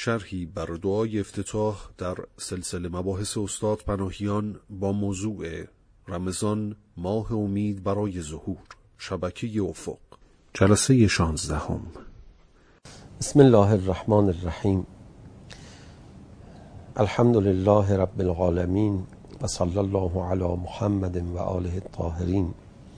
شرحی بر دعای افتتاح در سلسله مباحث استاد پناهیان با موضوع رمضان ماه امید برای ظهور، شبکه افق، جلسه 16. بسم الله الرحمن الرحیم. الحمد لله رب العالمین و صلی الله علی محمد و آله الطاهرین.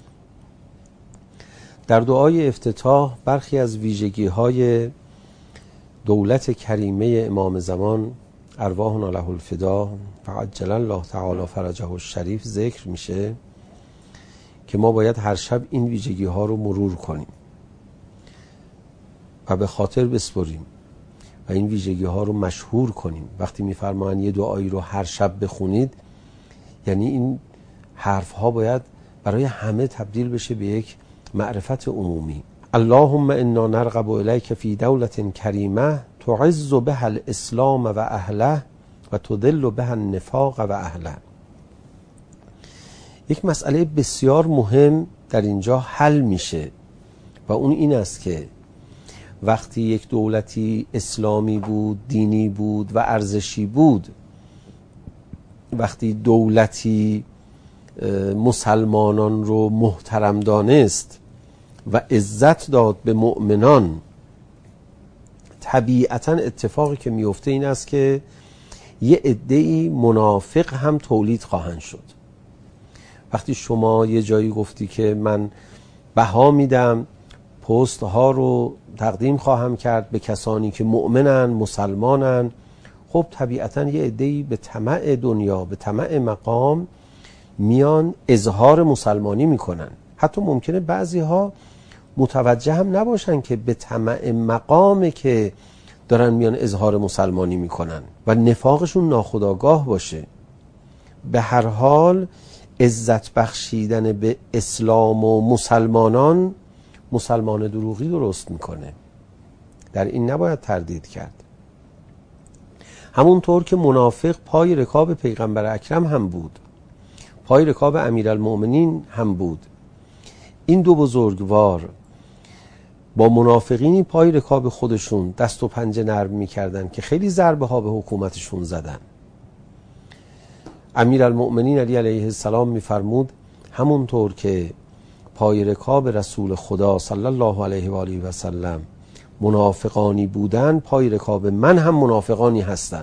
در دعای افتتاح برخی از ویژگی‌های دولت کریمه امام زمان ارواحنا له الفدا فعجل الله تعالی فرجه الشریف ذکر میشه که ما باید هر شب این ویژگی‌ها رو مرور کنیم و به خاطر بسپریم و این ویژگی‌ها رو مشهور کنیم. وقتی می‌فرمایند یه دعایی رو هر شب بخونید، یعنی این حرف‌ها باید برای همه تبدیل بشه به یک معرفت عمومی. اللهم انا نرغب الیک فی دولة کریمه تعز بها الاسلام و اهله و تذل بها النفاق و اهله. یک مسئله بسیار مهم در اینجا حل میشه و اون این است که وقتی یک دولتی اسلامی بود، دینی بود و ارزشی بود، وقتی دولتی مسلمانان رو محترم دانست و عزت داد به مؤمنان، طبیعتاً اتفاقی که میفته این است که یه عده‌ای منافق هم تولید خواهند شد. وقتی شما یه جایی گفتی که من بها میدم، پست ها رو تقدیم خواهم کرد به کسانی که مؤمنن، مسلمانن، خب طبیعتاً یه عده‌ای به طمع دنیا، به طمع مقام میان اظهار مسلمانی میکنن. حتی ممکنه بعضی ها متوجه هم نباشن که به طمع مقامه که دارن میان اظهار مسلمانی میکنن و نفاقشون ناخودآگاه باشه. به هر حال عزت بخشیدن به اسلام و مسلمانان مسلمان دروغی درست میکنه، در این نباید تردید کرد. همونطور که منافق پای رکاب پیغمبر اکرم هم بود، پای رکاب امیرالمؤمنین هم بود. این دو بزرگوار با منافقینی پای رکاب خودشون دست و پنجه نرم میکردن که خیلی ضربه ها به حکومتشون زدن. امیرالمؤمنین علی علیه السلام میفرمود همونطور که پای رکاب رسول خدا صلی الله علیه و آله و سلم منافقانی بودن، پای رکاب من هم منافقانی هستن.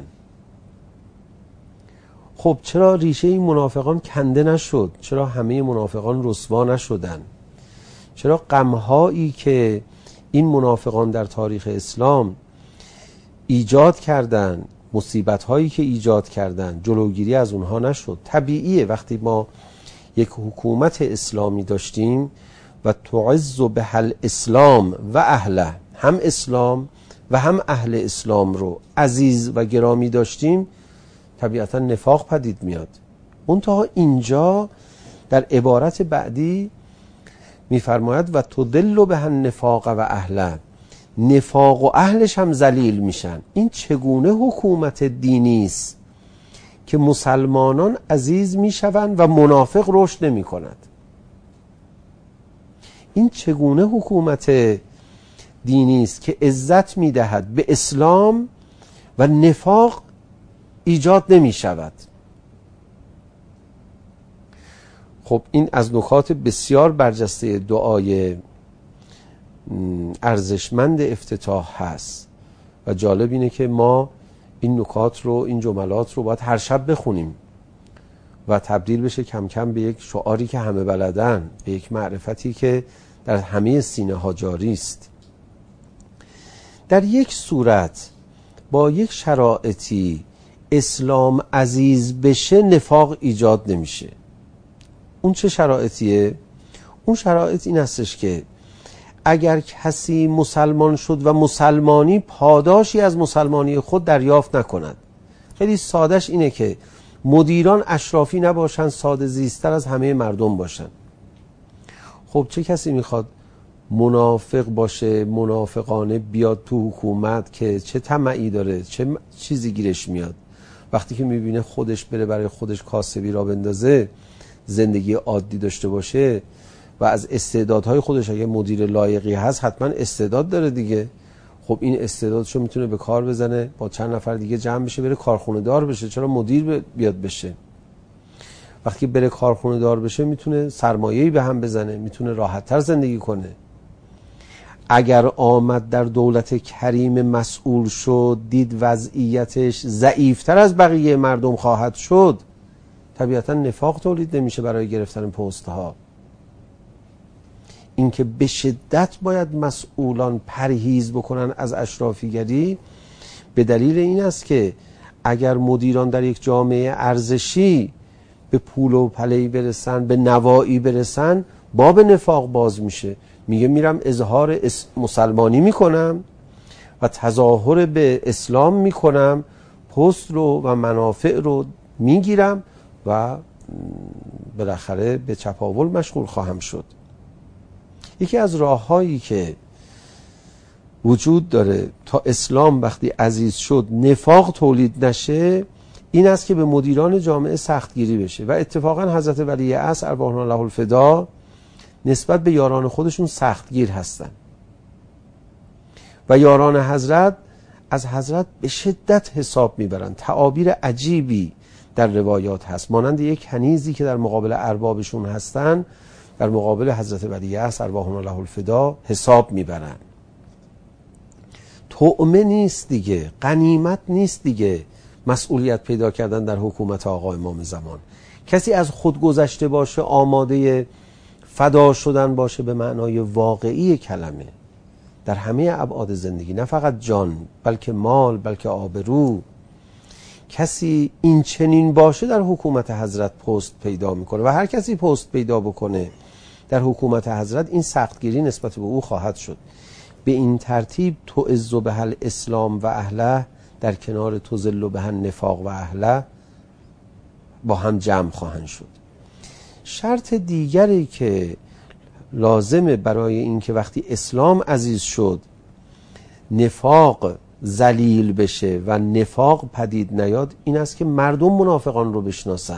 خب چرا ریشه این منافقان کنده نشد؟ چرا همه منافقان رسوا نشدن؟ چرا غم‌هایی که این منافقان در تاریخ اسلام ایجاد کردن، مصیبت‌هایی که ایجاد کردن، جلوگیری از اونها نشد؟ طبیعیه وقتی ما یک حکومت اسلامی داشتیم و تعز بها الاسلام و اهله، هم اسلام و هم اهل اسلام رو عزیز و گرامی داشتیم، طبیعتا نفاق پدید میاد. منتها اینجا در عبارت بعدی میفرماید و تذل بها النفاق و اهله، نفاق و اهلش هم ذلیل میشن. این چگونه حکومت دینی است که مسلمانان عزیز میشوند و منافق رشد نمی کند؟ این چگونه حکومت دینی است که عزت میدهد به اسلام و نفاق ایجاد نمی شود؟ خب این از نکات بسیار برجسته دعای ارزشمند افتتاح هست و جالب اینه که ما این نکات رو، این جملات رو باید هر شب بخونیم و تبدیل بشه کم کم به یک شعاری که همه بلدن، به یک معرفتی که در همه سینه ها جاری است. در یک صورت با یک شرایطی اسلام عزیز بشه، نفاق ایجاد نمیشه. اون چه شرایطیه؟ اون شرایط این هستش که اگر کسی مسلمان شد و مسلمانی پاداشی از مسلمانی خود دریافت نکند، خیلی سادهش اینه که مدیران اشرافی نباشن، ساده زیستر از همه مردم باشن. خب چه کسی میخواد منافق باشه، منافقانه بیاد تو حکومت که چه طمعی داره، چه چیزی گیرش میاد؟ وقتی که میبینه خودش بره برای خودش کاسبی را بندازه، زندگی عادی داشته باشه و از استعدادهای خودش، اگه مدیر لایقی هست حتما استعداد داره دیگه، خب این استعدادشو میتونه به کار بزنه، با چند نفر دیگه جمع بشه بره کارخونه دار بشه، چرا مدیر بیاد بشه؟ وقتی بره کارخونه دار بشه میتونه سرمایه‌ای به هم بزنه، میتونه راحت‌تر زندگی کنه. اگر آمد در دولت کریم مسئول شد، دید وضعیتش ضعیفتر از بقیه مردم خواهد شد، طبیعتا نفاق تولید نمیشه برای گرفتن پست ها. اینکه به شدت باید مسئولان پرهیز بکنن از اشرافیگری به دلیل این است که اگر مدیران در یک جامعه ارزشی به پول و پله‌ای برسن، به نوایی برسن، باب نفاق باز میشه. میگه میرم اظهار مسلمانی میکنم و تظاهر به اسلام میکنم، پست رو و منافع رو میگیرم و بالاخره به چپاول مشغول خواهم شد. یکی از راههایی که وجود داره تا اسلام وقتی عزیز شد نفاق تولید نشه این است که به مدیران جامعه سختگیری بشه و اتفاقا حضرت ولی عصر ارواحنا الله الفدا نسبت به یاران خودشون سختگیر هستن و یاران حضرت از حضرت به شدت حساب میبرن. تعابیر عجیبی در روایات هست، مانند یک کنیزی که در مقابل اربابشون هستن در مقابل حضرت ولی عصر ارواحنا الله الفدا حساب میبرن. طعمه نیست دیگه، غنیمت نیست دیگه مسئولیت پیدا کردن در حکومت آقا امام زمان. کسی از خود گذشته باشه، آماده فدا شدن باشه به معنای واقعی کلمه در همه ابعاد زندگی، نه فقط جان بلکه مال، بلکه آبرو. کسی این چنین باشه در حکومت حضرت پست پیدا میکنه و هر کسی پست پیدا بکنه در حکومت حضرت این سختگیری نسبت به او خواهد شد. به این ترتیب تعز بها الاسلام و اهله در کنار تذل بها النفاق و اهله با هم جمع خواهند شد. شرط دیگری که لازمه برای این که وقتی اسلام عزیز شد نفاق ذلیل بشه و نفاق پدید نیاد این است که مردم منافقان رو بشناسن.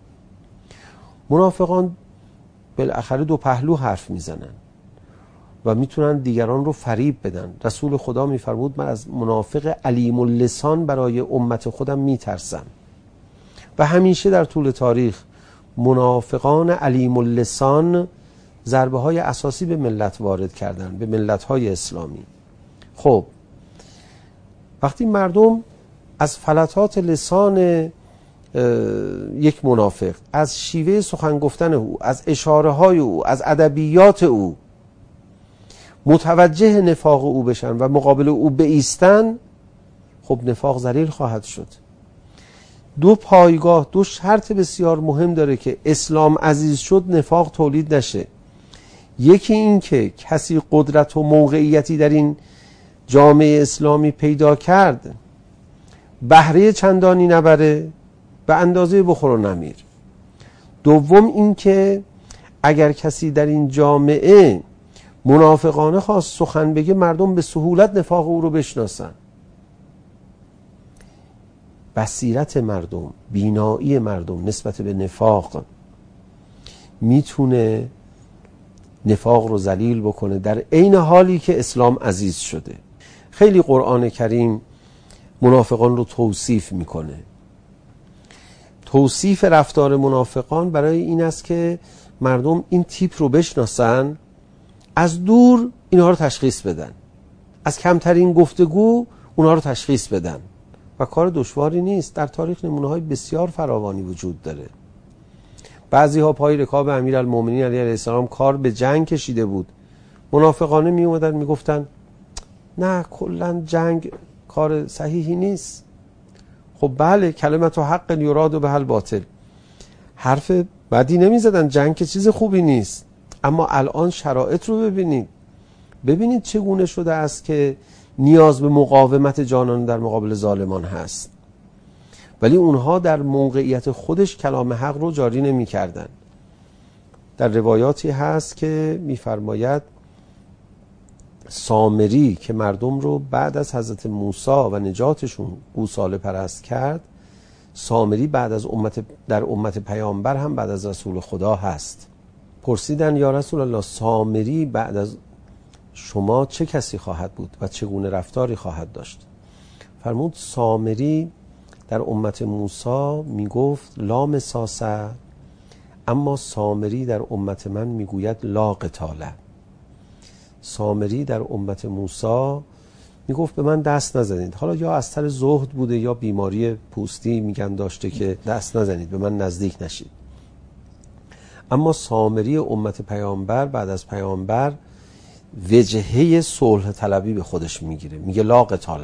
منافقان بالاخره دو پهلو حرف میزنن و میتونن دیگران رو فریب بدن. رسول خدا میفرمود من از منافق علیم اللسان برای امت خودم میترسم و همیشه در طول تاریخ منافقان علیم اللسان ضربه های اساسی به ملت وارد کردن، به ملت های اسلامی. خب وقتی مردم از فلتات لسان یک منافق، از شیوه سخن گفتن او، از اشاره های او، از ادبیات او متوجه نفاق او بشن و مقابل او بایستن، خب نفاق ذلیل خواهد شد. دو پایگاه، دو شرط بسیار مهم داره که اسلام عزیز شد نفاق تولید نشه. یکی این که کسی قدرت و موقعیتی در این جامعه اسلامی پیدا کرد بهره چندانی نبره، به اندازه بخور و نمیر. دوم این که اگر کسی در این جامعه منافقانه خواست سخن بگه مردم به سهولت نفاق او رو بشناسن. بصیرت مردم، بینایی مردم نسبت به نفاق میتونه نفاق رو ذلیل بکنه در عین حالی که اسلام عزیز شده. خیلی قرآن کریم منافقان رو توصیف میکنه. توصیف رفتار منافقان برای این است که مردم این تیپ رو بشناسن، از دور اینها رو تشخیص بدن، از کمترین گفتگو اونها رو تشخیص بدن و کار دشواری نیست. در تاریخ نمونه‌های بسیار فراوانی وجود داره. بعضی ها پای رکاب امیرالمومنین علیه السلام کار به جنگ کشیده بود، منافقانه می اومدن می گفتن نه کلا جنگ کار صحیحی نیست. خب بله، کلمت و حق یراد بها الباطل، حرف بدی نمی زدن، جنگ که چیز خوبی نیست. اما الان شرایط رو ببینید چگونه شده است که نیاز به مقاومت جانان در مقابل ظالمان هست، ولی اونها در موقعیت خودش کلام حق رو جاری نمی کردن. در روایاتی هست که می فرماید سامری که مردم رو بعد از حضرت موسی و نجاتشون گوساله پرست کرد، سامری بعد از در امت پیامبر هم بعد از رسول خدا هست. پرسیدن یا رسول الله سامری بعد از شما چه کسی خواهد بود و چگونه رفتاری خواهد داشت؟ فرمود سامری در امت موسی میگفت لا مساسه، اما سامری در امت من میگوید لا قتاله. سامری در امت موسی میگفت به من دست نزنید. حالا یا از سر زهد بوده یا بیماری پوستی میگن داشته که دست نزنید، به من نزدیک نشید. اما سامری امت پیامبر بعد از پیامبر وجهه صلح طلبی به خودش میگیره، میگه لا قتاله.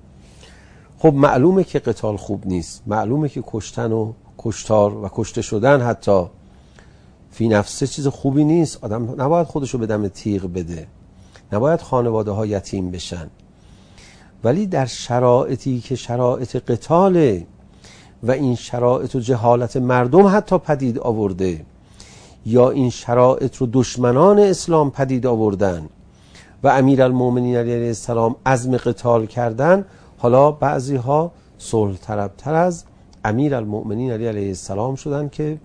خب معلومه که قتال خوب نیست، معلومه که کشتن و کشتار و کشته شدن حتی فی نفسه چیز خوبی نیست. آدم نباید خودشو به دم تیغ بده، نباید خانواده ها یتیم بشن. ولی در شرایطی که شرایط قتاله و این شرایط و جهالت مردم حتی پدید آورده، یا این شرایط رو دشمنان اسلام پدید آوردن و امیرالمومنین علیه السلام عزم قتال کردن، حالا بعضی ها صلح طلب‌تر از امیرالمومنین علیه السلام شدن که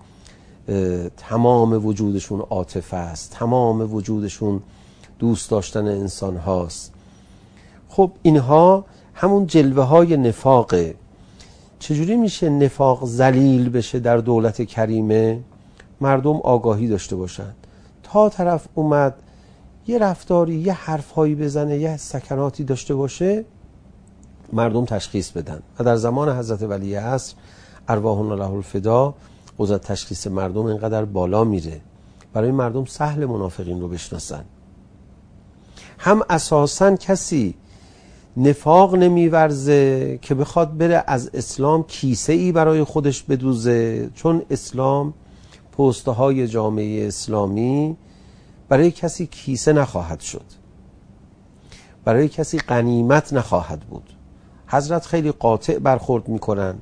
تمام وجودشون عاطفه است، تمام وجودشون دوست داشتن انسان هاست. خب اینها همون جلوه های نفاقه. چجوری میشه نفاق ذلیل بشه در دولت کریمه؟ مردم آگاهی داشته باشن. تا طرف اومد یه رفتاری، یه حرفهایی بزنه، یه سکناتی داشته باشه، مردم تشخیص بدن. و در زمان حضرت ولی عصر ارواحنا له الفدا قدرت تشخیص مردم اینقدر بالا میره، برای مردم سهل منافقین رو بشناسن. هم اساساً کسی نفاق نمیورزه که بخواد بره از اسلام کیسه ای برای خودش بدوزه، چون اسلام پوسته های جامعه اسلامی برای کسی کیسه نخواهد شد، برای کسی غنیمت نخواهد بود. حضرت خیلی قاطع برخورد میکنن.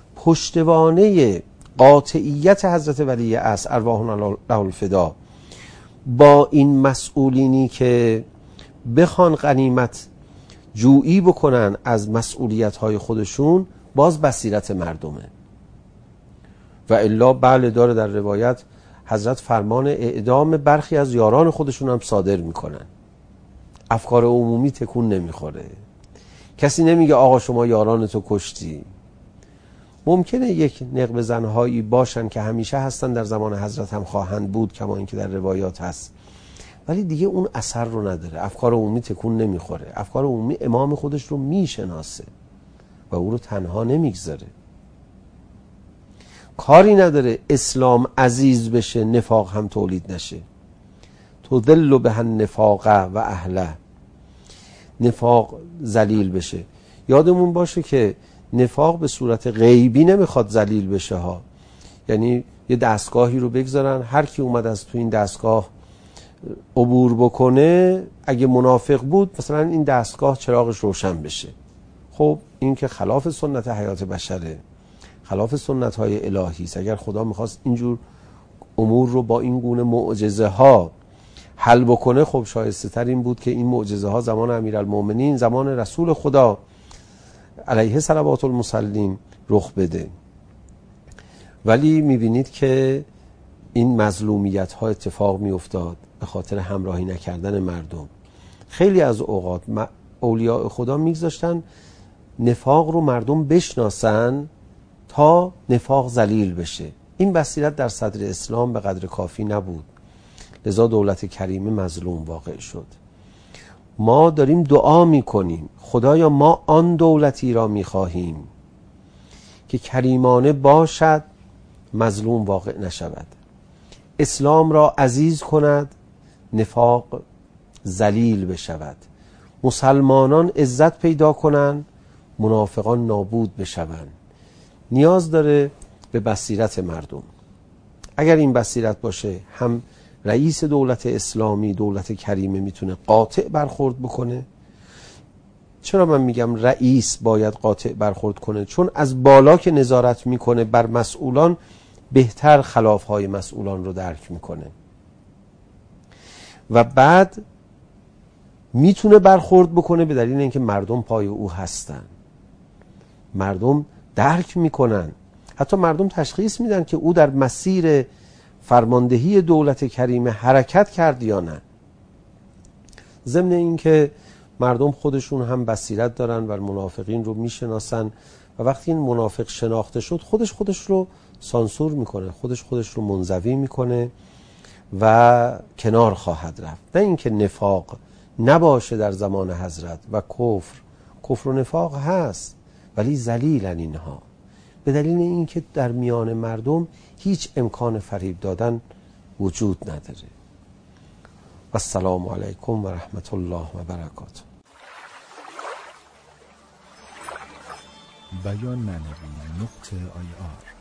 پشتوانه قاطعیت حضرت ولی عصر ارواحنا له الفدا با این مسئولینی که بخوان غنیمت جویی بکنن از مسئولیت های خودشون، باز بصیرت مردمه. و الا بله داره در روایت حضرت فرمان اعدام برخی از یاران خودشون هم صادر میکنن. افکار عمومی تکون نمیخوره، کسی نمیگه آقا شما یارانتو کشتی. ممکنه یک نقب زنهایی باشن که همیشه هستن، در زمان حضرت هم خواهند بود کما اینکه در روایات هست، ولی دیگه اون اثر رو نداره. افکار عمومی تکون نمیخوره. افکار عمومی امام خودش رو میشناسه و او رو تنها نمیگذاره. کاری نداره اسلام عزیز بشه نفاق هم تولید نشه. تذل به النفاق و اهله، نفاق ذلیل بشه. یادمون باشه که نفاق به صورت غیبی نمیخواد ذلیل بشه ها. یعنی یه دستگاهی رو بگذارن، هر کی اومد از تو این دستگاه عبور بکنه، اگه منافق بود مثلا این دستگاه چراغش روشن بشه. خب این که خلاف سنت حیات بشره، خلاف سنت های الهی است. اگر خدا میخواست اینجور امور رو با این گونه معجزه ها حل بکنه، خب شایسته تر این بود که این معجزه ها زمان امیرالمومنین، زمان رسول خدا علیه صلوات المسلم رخ بده. ولی میبینید که این مظلومیت ها اتفاق میافتاد به خاطر همراهی نکردن مردم. خیلی از اوقات اولیاء خدا میگذاشتن نفاق رو مردم بشناسن تا نفاق ذلیل بشه. این بصیرت در صدر اسلام به قدر کافی نبود، لذا دولت کریمه مظلوم واقع شد. ما داریم دعا میکنیم خدایا ما آن دولتی را میخواهیم که کریمانه باشد، مظلوم واقع نشود، اسلام را عزیز کند، نفاق ذلیل بشود، مسلمانان عزت پیدا کنند، منافقان نابود بشوند. نیاز داره به بصیرت مردم. اگر این بصیرت باشه، هم رئیس دولت اسلامی، دولت کریمه میتونه قاطع برخورد بکنه. چرا من میگم رئیس باید قاطع برخورد کنه؟ چون از بالا که نظارت میکنه بر مسئولان، بهتر خلافهای مسئولان رو درک میکنه و بعد میتونه برخورد بکنه به دلیل اینکه مردم پای او هستن، مردم درک میکنن، حتی مردم تشخیص میدن که او در مسیر فرماندهی دولت کریمه حرکت کرد یا نه. ضمن این که مردم خودشون هم بصیرت دارن و منافقین رو میشناسن و وقتی این منافق شناخته شد خودش رو سانسور میکنه، خودش رو منزوی میکنه و کنار خواهد رفت. نه اینکه نفاق نباشه در زمان حضرت و کفر و نفاق هست، ولی ذلیلن اینها، به دلیل اینکه در میان مردم هیچ امکان فریب دادن وجود نداره. السلام علیکم و رحمت الله و برکاته. بیان معنوی .ir